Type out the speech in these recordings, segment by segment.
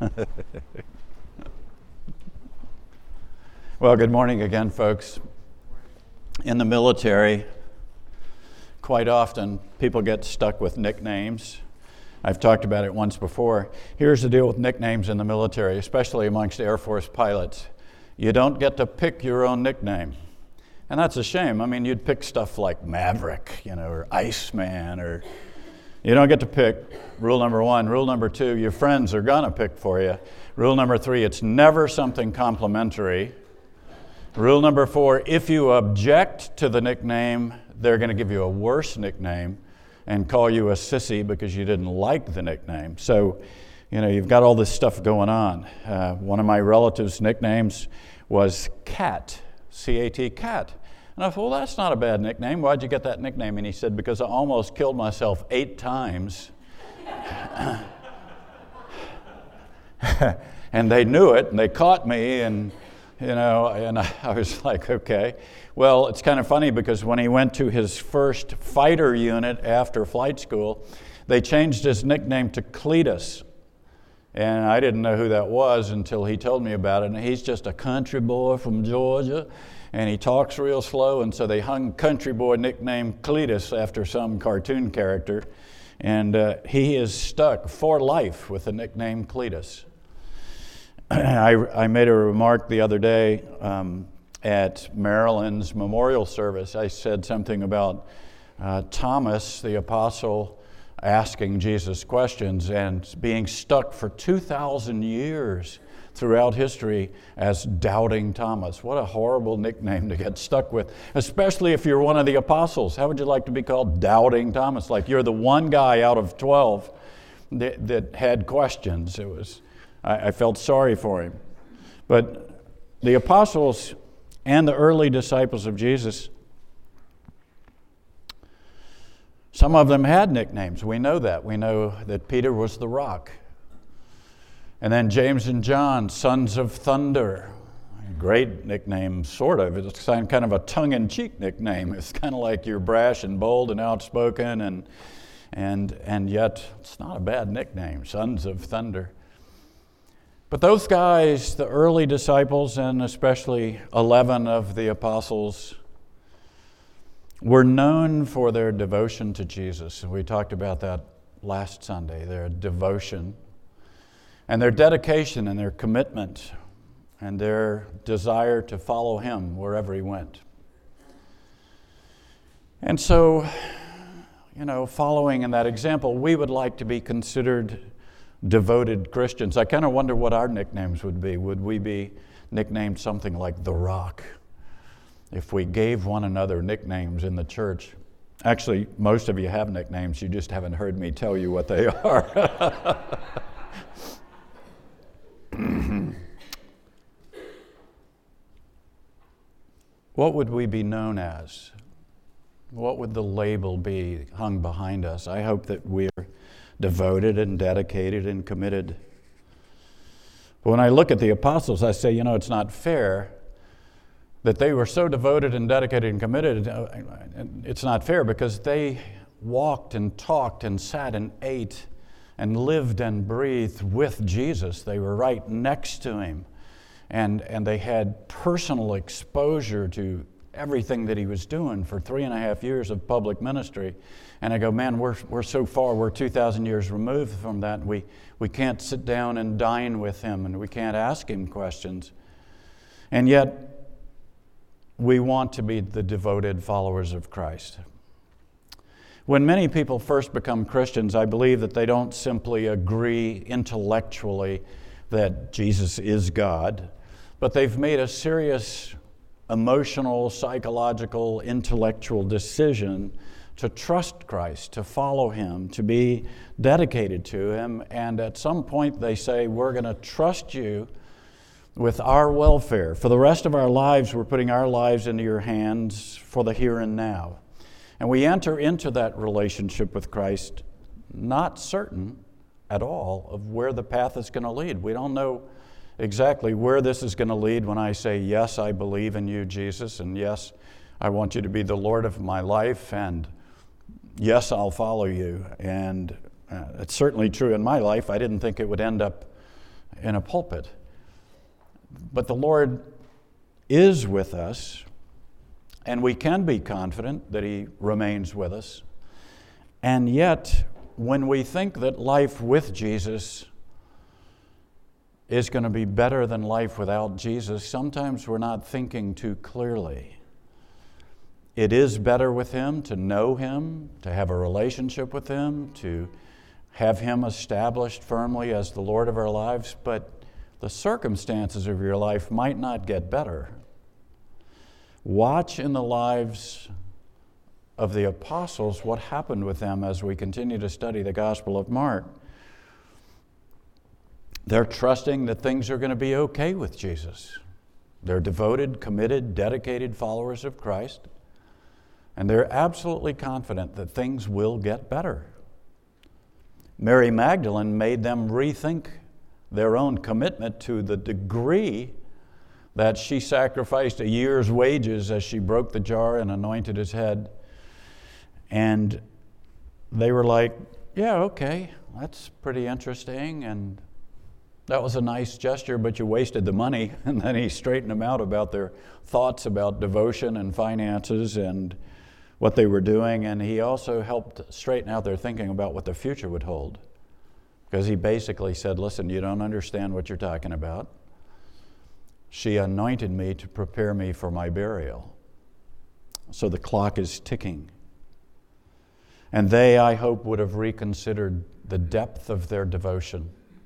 Well, good morning again, folks. In the military, quite often people get stuck with nicknames. I've talked about it once before. Here's the deal with nicknames in the military, especially amongst Air Force pilots. You don't get to pick your own nickname. And that's a shame. I mean, you'd pick stuff like Maverick, or Iceman, or you don't get to pick. Rule number one. Rule number two, your friends are gonna pick for you. Rule number three, it's never something complimentary. Rule number four, if you object to the nickname, they're gonna give you a worse nickname and call you a sissy because you didn't like the nickname. So, you've got all this stuff going on. One of my relatives' nicknames was Cat, C-A-T, Cat. And I thought, well, that's not a bad nickname. Why'd you get that nickname? And he said, because I almost killed myself 8 times. And they knew it, and they caught me, and I was like, okay. Well, it's kind of funny because when he went to his first fighter unit after flight school, they changed his nickname to Cletus. And I didn't know who that was until he told me about it. And he's just a country boy from Georgia, and he talks real slow, and so they hung country boy nickname Cletus after some cartoon character. And he is stuck for life with the nickname Cletus. I made a remark the other day at Maryland's memorial service. I said something about Thomas, the apostle, asking Jesus questions and being stuck for 2,000 years throughout history as Doubting Thomas. What a horrible nickname to get stuck with, especially if you're one of the apostles. How would you like to be called Doubting Thomas? Like you're the one guy out of 12 that had questions. I felt sorry for him. But the apostles and the early disciples of Jesus, some of them had nicknames. We know that. We know that Peter was the Rock. And then James and John, Sons of Thunder. Great nickname, sort of. It's kind of a tongue-in-cheek nickname. It's kind of like you're brash and bold and outspoken, and yet it's not a bad nickname, Sons of Thunder. But those guys, the early disciples, and especially 11 of the apostles, were known for their devotion to Jesus. We talked about that last Sunday, their devotion and their dedication and their commitment and their desire to follow him wherever he went. And so, following in that example, we would like to be considered devoted Christians. I kind of wonder what our nicknames would be. Would we be nicknamed something like The Rock? If we gave one another nicknames in the church. Actually, most of you have nicknames, you just haven't heard me tell you what they are. What would we be known as? What would the label be hung behind us? I hope that we're devoted and dedicated and committed. But when I look at the apostles, I say, it's not fair that they were so devoted and dedicated and committed. It's not fair because they walked and talked and sat and ate and lived and breathed with Jesus. They were right next to him. And they had personal exposure to everything that he was doing for 3.5 years of public ministry. And I go, man, we're so far, we're 2,000 years removed from that. We can't sit down and dine with him, and we can't ask him questions. And yet, we want to be the devoted followers of Christ. When many people first become Christians, I believe that they don't simply agree intellectually that Jesus is God, but they've made a serious emotional, psychological, intellectual decision to trust Christ, to follow him, to be dedicated to him. And at some point they say, we're going to trust you with our welfare. For the rest of our lives, we're putting our lives into your hands for the here and now. And we enter into that relationship with Christ not certain at all of where the path is going to lead. We don't know exactly where this is going to lead when I say, yes, I believe in you, Jesus, and yes, I want you to be the Lord of my life, and yes, I'll follow you. And it's certainly true in my life. I didn't think it would end up in a pulpit. But the Lord is with us, and we can be confident that He remains with us. And yet, when we think that life with Jesus is going to be better than life without Jesus, sometimes we're not thinking too clearly. It is better with Him, to know Him, to have a relationship with Him, to have Him established firmly as the Lord of our lives, but the circumstances of your life might not get better. Watch in the lives of the apostles what happened with them as we continue to study the Gospel of Mark. They're trusting that things are going to be okay with Jesus. They're devoted, committed, dedicated followers of Christ, and they're absolutely confident that things will get better. Mary Magdalene made them rethink their own commitment to the degree that she sacrificed a year's wages as she broke the jar and anointed His head. And they were like, yeah, okay, that's pretty interesting, and that was a nice gesture, but you wasted the money. And then He straightened them out about their thoughts about devotion and finances and what they were doing, and He also helped straighten out their thinking about what the future would hold. Because He basically said, listen, you don't understand what you're talking about. She anointed me to prepare me for my burial. So the clock is ticking. And they, I hope, would have reconsidered the depth of their devotion.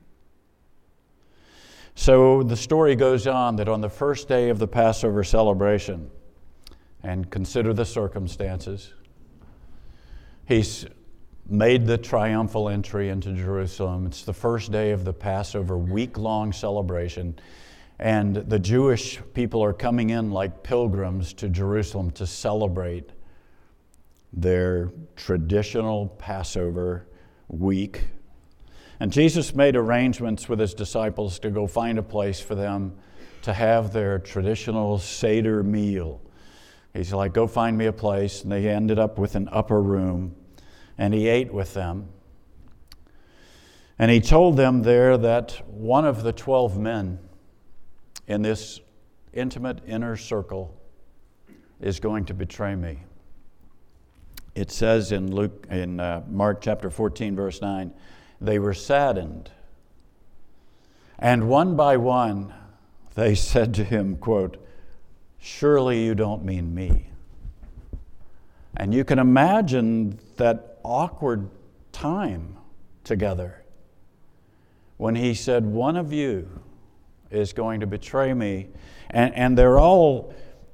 So the story goes on that on the first day of the Passover celebration, and consider the circumstances, He's made the triumphal entry into Jerusalem. It's the first day of the Passover week-long celebration, and the Jewish people are coming in like pilgrims to Jerusalem to celebrate their traditional Passover week. And Jesus made arrangements with His disciples to go find a place for them to have their traditional Seder meal. He's like, go find me a place. And they ended up with an upper room. And He ate with them. And He told them there that one of the 12 men in this intimate inner circle is going to betray me. It says in Mark chapter 14, verse 9, they were saddened. And one by one, they said to Him, quote, surely you don't mean me. And you can imagine that awkward time together when He said, one of you is going to betray me. And they're all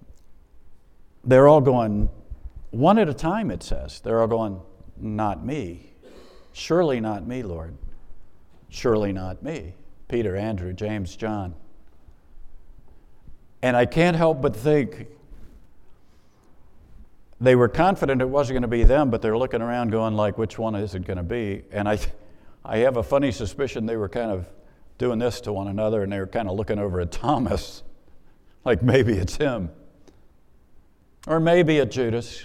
going, one at a time, it says. They're all going, not me. Surely not me, Lord. Surely not me. Peter, Andrew, James, John. And I can't help but think they were confident it wasn't going to be them, but they're looking around going like, which one is it going to be? And I have a funny suspicion they were kind of doing this to one another, and they were kind of looking over at Thomas, like maybe it's him. Or maybe it's Judas.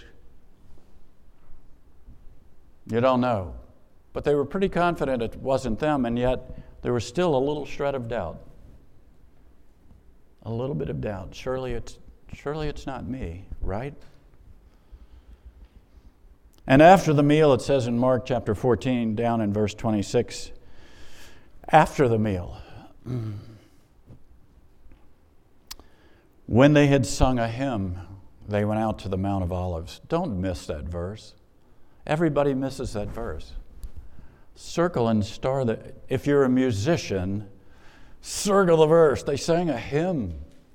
You don't know. But they were pretty confident it wasn't them, and yet there was still a little shred of doubt. A little bit of doubt. Surely it's not me, right? And after the meal, it says in Mark chapter 14, down in verse 26, after the meal, when they had sung a hymn, they went out to the Mount of Olives. Don't miss that verse. Everybody misses that verse. Circle and star the, if you're a musician, circle the verse. They sang a hymn.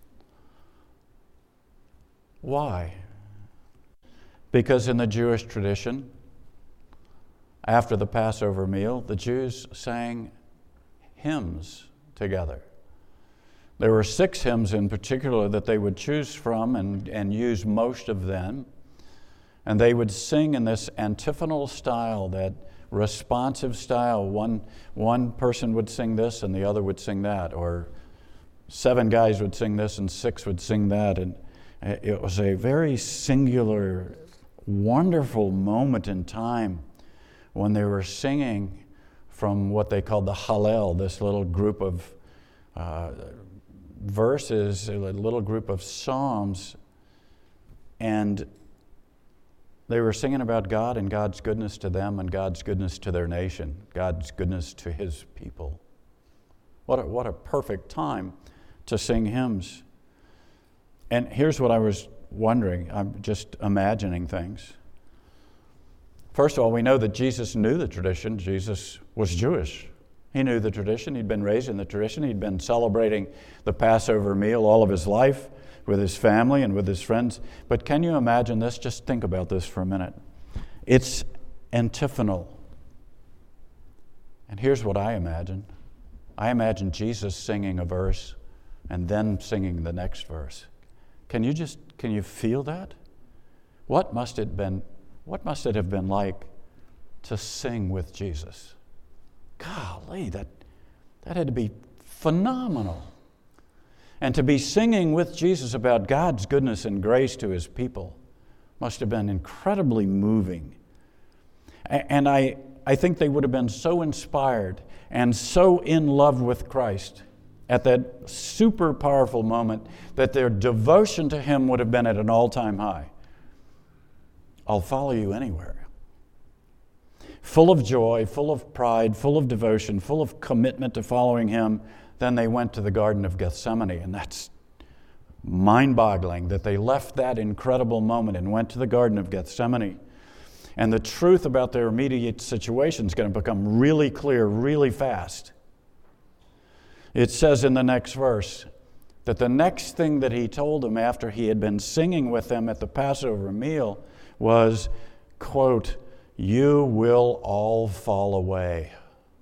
Why? Because in the Jewish tradition, after the Passover meal, the Jews sang hymns together. There were 6 hymns in particular that they would choose from and use most of them. And they would sing in this antiphonal style, that responsive style. One person would sing this and the other would sing that. Or 7 guys would sing this and 6 would sing that. And it was a very singular, wonderful moment in time when they were singing from what they called the Hallel, this little group of verses, a little group of psalms, and they were singing about God and God's goodness to them and God's goodness to their nation, God's goodness to His people. What a perfect time to sing hymns. And here's what I was wondering. I'm just imagining things. First of all, we know that Jesus knew the tradition. Jesus was Jewish. He knew the tradition. He'd been raised in the tradition. He'd been celebrating the Passover meal all of his life with his family and with his friends. But can you imagine this? Just think about this for a minute. It's antiphonal. And here's what I imagine. I imagine Jesus singing a verse and then singing the next verse. Can you feel that? What must it have been like to sing with Jesus? Golly, that had to be phenomenal. And to be singing with Jesus about God's goodness and grace to His people must have been incredibly moving. And I think they would have been so inspired and so in love with Christ at that super powerful moment that their devotion to Him would have been at an all-time high. I'll follow you anywhere. Full of joy, full of pride, full of devotion, full of commitment to following Him, then they went to the Garden of Gethsemane, and that's mind-boggling that they left that incredible moment and went to the Garden of Gethsemane. And the truth about their immediate situation is going to become really clear really fast. It says in the next verse that the next thing that He told them after He had been singing with them at the Passover meal was, quote, "You will all fall away."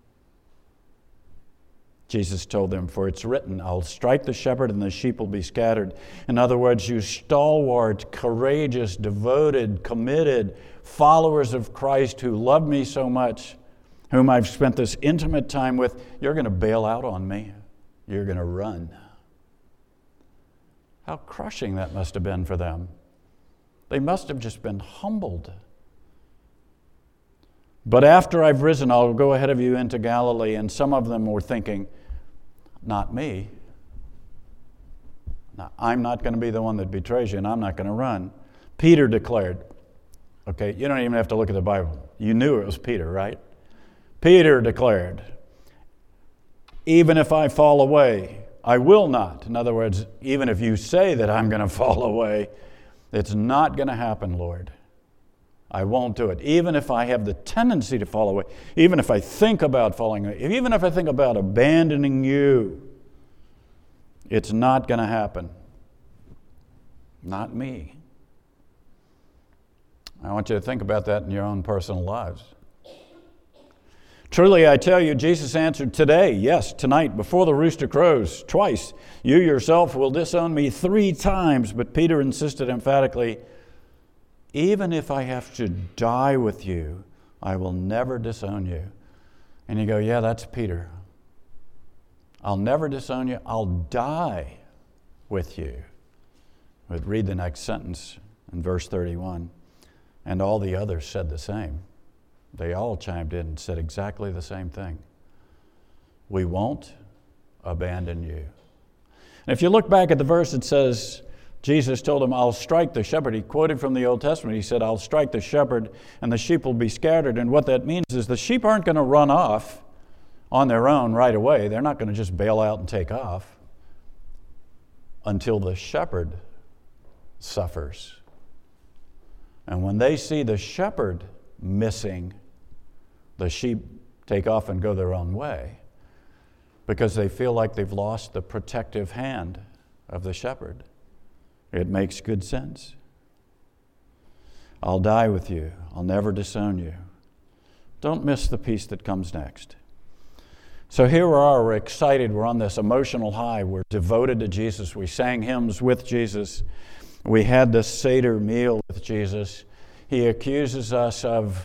Jesus told them, "For it's written, I'll strike the shepherd and the sheep will be scattered." In other words, you stalwart, courageous, devoted, committed followers of Christ who love me so much, whom I've spent this intimate time with, you're going to bail out on me. You're going to run. How crushing that must have been for them. They must have just been humbled. But after I've risen, I'll go ahead of you into Galilee. And some of them were thinking, not me. Now, I'm not going to be the one that betrays you, and I'm not going to run. Peter declared, okay, you don't even have to look at the Bible. You knew it was Peter, right? Peter declared, even if I fall away, I will not. In other words, even if you say that I'm going to fall away, it's not going to happen, Lord. I won't do it. Even if I have the tendency to fall away, even if I think about falling away, even if I think about abandoning you, it's not going to happen. Not me. I want you to think about that in your own personal lives. Truly, I tell you, Jesus answered, today, yes, tonight, before the rooster crows, twice, you yourself will disown me 3 times. But Peter insisted emphatically, even if I have to die with you, I will never disown you. And you go, yeah, that's Peter. I'll never disown you. I'll die with you. But read the next sentence in verse 31. And all the others said the same. They all chimed in and said exactly the same thing. We won't abandon you. And if you look back at the verse, it says, Jesus told him, I'll strike the shepherd. He quoted from the Old Testament. He said, I'll strike the shepherd and the sheep will be scattered. And what that means is the sheep aren't going to run off on their own right away. They're not going to just bail out and take off until the shepherd suffers. And when they see the shepherd missing, the sheep take off and go their own way because they feel like they've lost the protective hand of the shepherd. It makes good sense. I'll die with you. I'll never disown you. Don't miss the piece that comes next. So here we are, we're excited, we're on this emotional high, we're devoted to Jesus, we sang hymns with Jesus, we had this Seder meal with Jesus. He accuses us of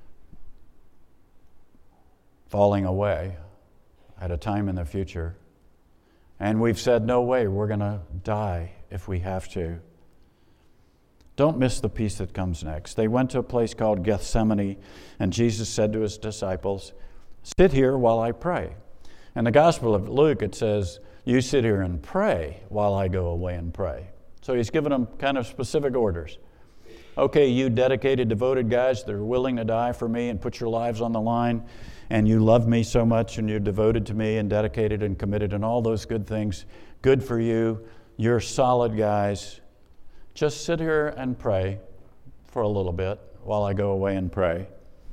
falling away at a time in the future. And we've said, no way, we're going to die if we have to. Don't miss the piece that comes next. They went to a place called Gethsemane, and Jesus said to his disciples, sit here while I pray. In the Gospel of Luke, it says, you sit here and pray while I go away and pray. So he's given them kind of specific orders. Okay, you dedicated, devoted guys that are willing to die for me and put your lives on the line, and you love me so much, and you're devoted to me and dedicated and committed and all those good things, good for you. You're solid guys. Just sit here and pray for a little bit while I go away and pray.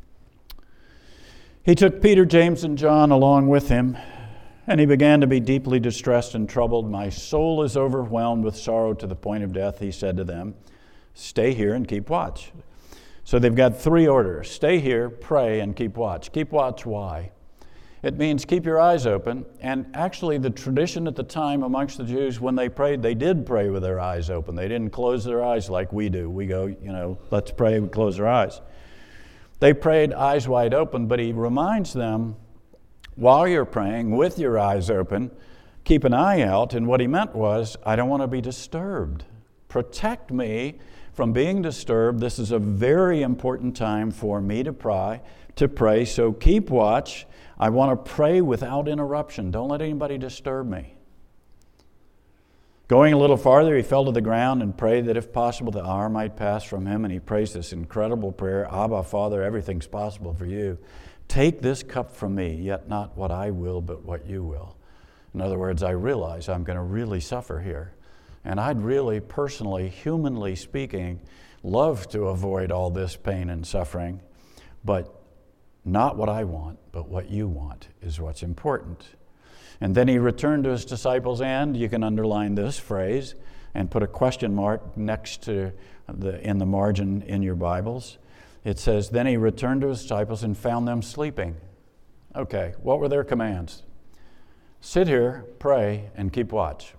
He took Peter, James, and John along with him, and he began to be deeply distressed and troubled. My soul is overwhelmed with sorrow to the point of death, he said to them. Stay here and keep watch. So they've got 3 orders. Stay here, pray, and keep watch. Keep watch, why? It means keep your eyes open. And actually the tradition at the time amongst the Jews, when they prayed, they did pray with their eyes open. They didn't close their eyes like we do. We go, let's pray, we close our eyes. They prayed eyes wide open, but he reminds them, while you're praying with your eyes open, keep an eye out. And what he meant was, I don't want to be disturbed. Protect me from being disturbed. This is a very important time for me to pray. So keep watch. I want to pray without interruption. Don't let anybody disturb me. Going a little farther, he fell to the ground and prayed that if possible the hour might pass from him. And he prays this incredible prayer, Abba, Father, everything's possible for you. Take this cup from me, yet not what I will, but what you will. In other words, I realize I'm going to really suffer here. And I'd really, personally, humanly speaking, love to avoid all this pain and suffering. But not what I want, but what you want is what's important. And then he returned to his disciples, and you can underline this phrase and put a question mark next to in the margin in your Bibles. It says, then he returned to his disciples and found them sleeping. Okay, what were their commands? Sit here, pray, and keep watch.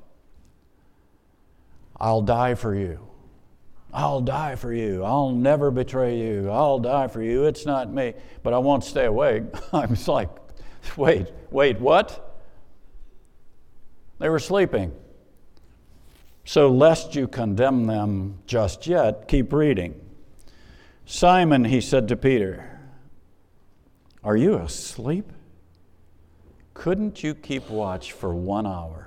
I'll die for you. I'll die for you. I'll never betray you. I'll die for you. It's not me. But I won't stay awake. I was like, wait, what? They were sleeping. So lest you condemn them just yet, keep reading. Simon, he said to Peter, are you asleep? Couldn't you keep watch for 1 hour?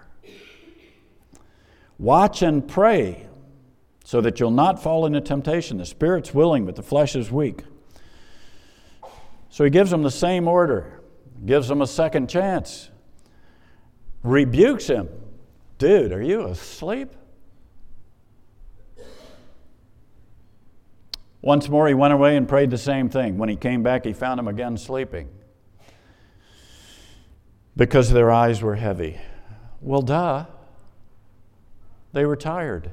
Watch and pray so that you'll not fall into temptation. The spirit's willing, but the flesh is weak. So he gives them the same order, gives them a second chance, rebukes him. Dude, are you asleep? Once more he went away and prayed the same thing. When he came back, he found them again sleeping because their eyes were heavy. Well, duh. They were tired.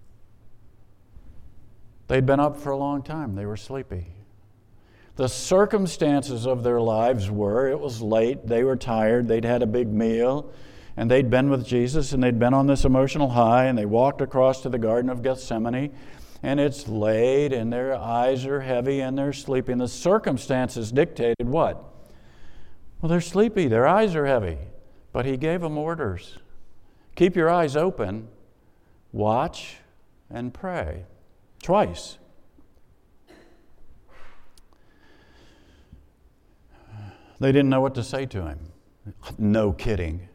They'd been up for a long time. They were sleepy. The circumstances of their lives were, it was late, they were tired, they'd had a big meal, and they'd been with Jesus, and they'd been on this emotional high, and they walked across to the Garden of Gethsemane, and it's late, and their eyes are heavy, and they're sleepy. And the circumstances dictated what? Well, they're sleepy, their eyes are heavy. But he gave them orders. Keep your eyes open, watch, and pray. Twice. They didn't know what to say to him. No kidding.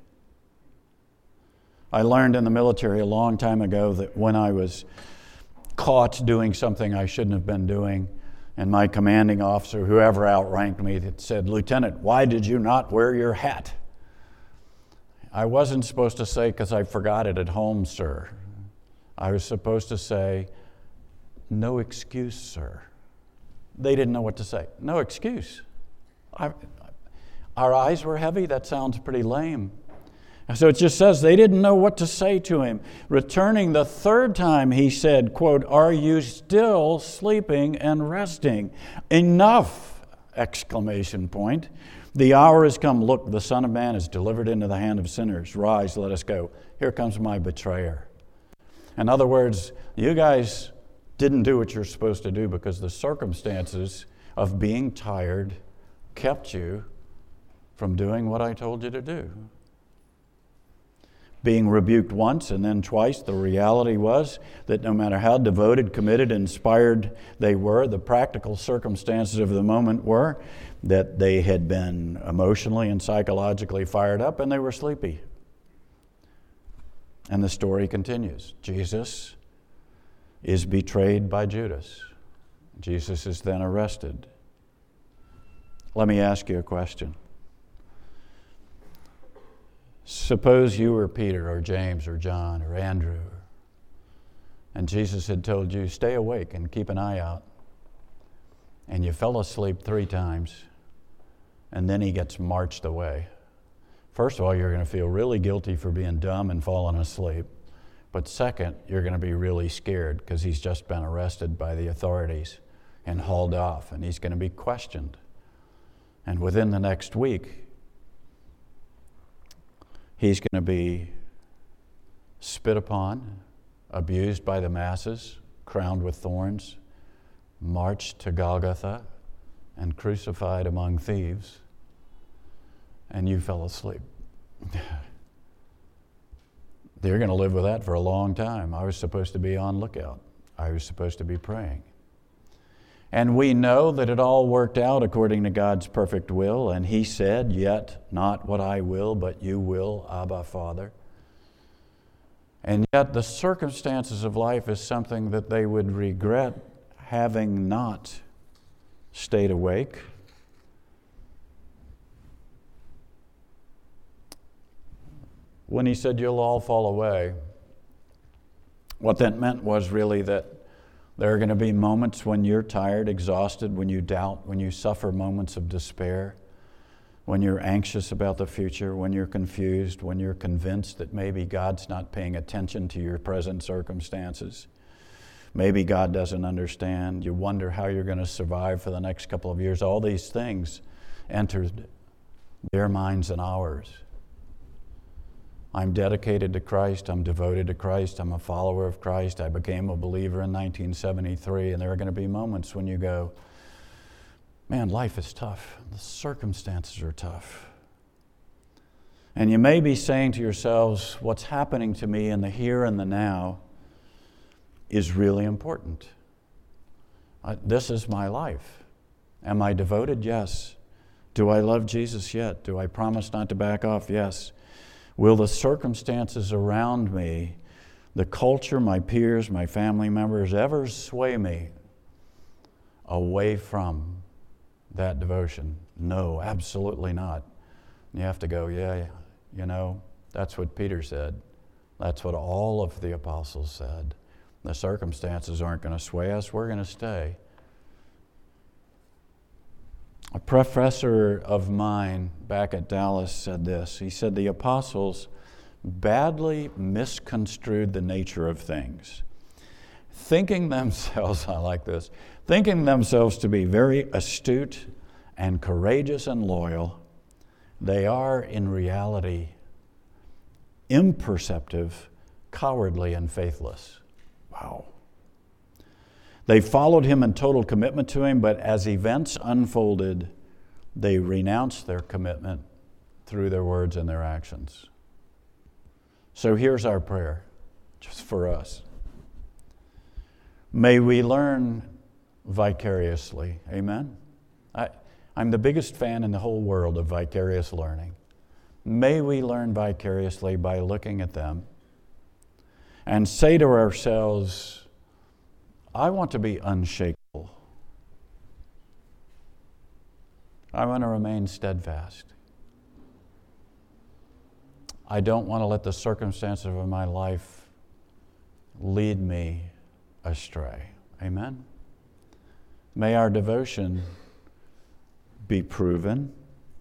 I learned in the military a long time ago that when I was caught doing something I shouldn't have been doing, and my commanding officer, whoever outranked me, said, "Lieutenant, why did you not wear your hat?" I wasn't supposed to say, "Because I forgot it at home, sir." I was supposed to say, "No excuse, sir." They didn't know what to say. No excuse. Our eyes were heavy? That sounds pretty lame. So it just says they didn't know what to say to him. Returning the third time, he said, quote, "Are you still sleeping and resting? Enough!" Exclamation point. "The hour has come. Look, the Son of Man is delivered into the hand of sinners. Rise, let us go. Here comes my betrayer." In other words, you guys didn't do what you're supposed to do because the circumstances of being tired kept you from doing what I told you to do. being rebuked once and then twice. The reality was that no matter how devoted, committed, inspired they were, the practical circumstances of the moment were that they had been emotionally and psychologically fired up and they were sleepy. And the story continues. Jesus is betrayed by Judas. Jesus is then arrested. Let me ask you a question. Suppose you were Peter or James or John or Andrew, and Jesus had told you, stay awake and keep an eye out, and you fell asleep 3 times, and then he gets marched away. First of all, you're going to feel really guilty for being dumb and falling asleep. But second, you're going to be really scared because he's just been arrested by the authorities and hauled off, and he's going to be questioned. And within the next week, he's going to be spit upon, abused by the masses, crowned with thorns, marched to Golgotha, and crucified among thieves. And you fell asleep. You're going to live with that for a long time. I was supposed to be on lookout. I was supposed to be praying. And we know that it all worked out according to God's perfect will. And he said, yet not what I will, but you will, Abba, Father. And yet the circumstances of life is something that they would regret having not stayed awake. When he said, you'll all fall away, what that meant was really that there are going to be moments when you're tired, exhausted, when you doubt, when you suffer moments of despair, when you're anxious about the future, when you're confused, when you're convinced that maybe God's not paying attention to your present circumstances. Maybe God doesn't understand. You wonder how you're going to survive for the next couple of years. All these things entered their minds and ours. I'm dedicated to Christ. I'm devoted to Christ. I'm a follower of Christ. I became a believer in 1973, and there are going to be moments when you go, man, life is tough. The circumstances are tough. And you may be saying to yourselves, what's happening to me in the here and the now is really important. This is my life. Am I devoted? Yes. Do I love Jesus? Yet? Do I promise not to back off? Yes. Will the circumstances around me, the culture, my peers, my family members, ever sway me away from that devotion? No, absolutely not. You have to go, yeah, you know, that's what Peter said. That's what all of the apostles said. The circumstances aren't going to sway us. We're going to stay. A professor of mine back at Dallas said this. He said, the apostles badly misconstrued the nature of things, thinking themselves, I like this, thinking themselves to be very astute and courageous and loyal. They are, in reality, imperceptive, cowardly, and faithless. Wow. They followed him in total commitment to him, but as events unfolded, they renounced their commitment through their words and their actions. So here's our prayer, just for us. May we learn vicariously. Amen? I'm the biggest fan in the whole world of vicarious learning. May we learn vicariously by looking at them and say to ourselves, I want to be unshakable. I want to remain steadfast. I don't want to let the circumstances of my life lead me astray. Amen? May our devotion be proven.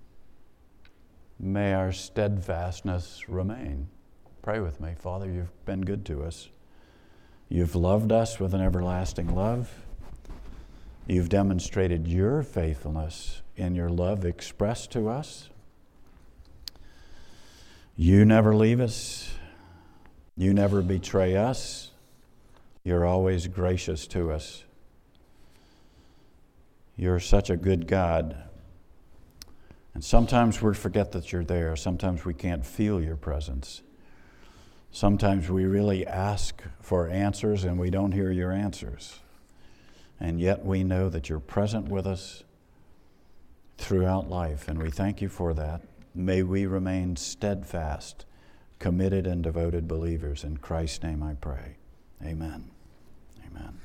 May our steadfastness remain. Pray with me. Father, you've been good to us. You've loved us with an everlasting love. You've demonstrated your faithfulness in your love expressed to us. You never leave us. You never betray us. You're always gracious to us. You're such a good God. And sometimes we forget that you're there. Sometimes we can't feel your presence. Sometimes we really ask for answers and we don't hear your answers. And yet we know that you're present with us throughout life, and we thank you for that. May we remain steadfast, committed, and devoted believers. In Christ's name I pray. Amen.